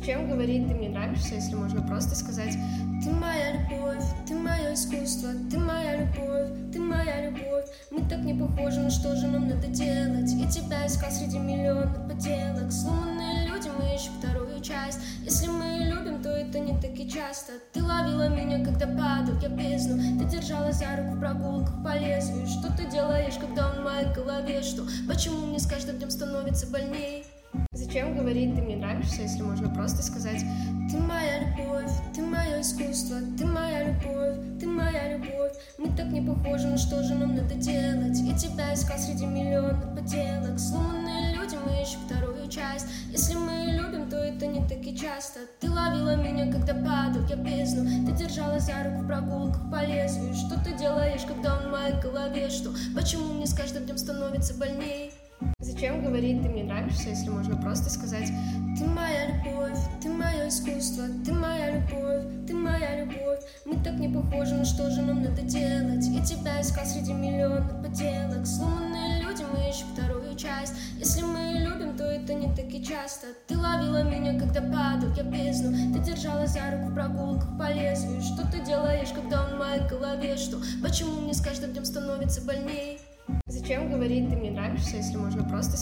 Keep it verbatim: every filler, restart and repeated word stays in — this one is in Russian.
Зачем говорить «ты мне нравишься», если можно просто сказать «ты моя любовь, ты мое искусство, ты моя любовь, ты моя любовь». Мы так не похожи, но что же нам надо делать? И тебя искал среди миллионов поделок. Сломанные люди, мы ищем вторую часть. Если мы любим, то это не так и часто. Ты ловила меня, когда падал я в бездну. Ты держала за руку в прогулках по лезвию. Что ты делаешь, когда он в моей голове? Что? Почему мне с каждым днем становится больней? Зачем говорить «ты мне нравишься», если можно просто сказать «ты моя любовь, ты мое искусство, ты моя любовь, ты моя любовь». Мы так не похожи, но что же нам надо делать? И тебя искал среди миллионов поделок. Сломанные люди, мы ищем вторую часть. Если мы любим, то это не так и часто. Ты ловила меня, когда падал я в бездну. Ты держала за руку в прогулках по лезвию. Что ты делаешь, когда он в моей голове? Что? Почему мне с каждым днем становится больней? Зачем говорить «ты мне нравишься», если можно просто сказать «ты моя любовь, ты мое искусство, ты моя любовь, ты моя любовь». Мы так не похожи, но что же нам надо делать? И тебя искал среди миллионов поделок. Сломанные люди, мы ищем вторую часть. Если мы любим, то это не так и часто. Ты ловила меня, когда падал я в бездну. Ты держала за руку в прогулках по лезвию. Что ты делаешь, когда он в моей голове? Что? Почему мне с каждым днем становится больней? Зачем говорить «ты мне нравишься», если можно просто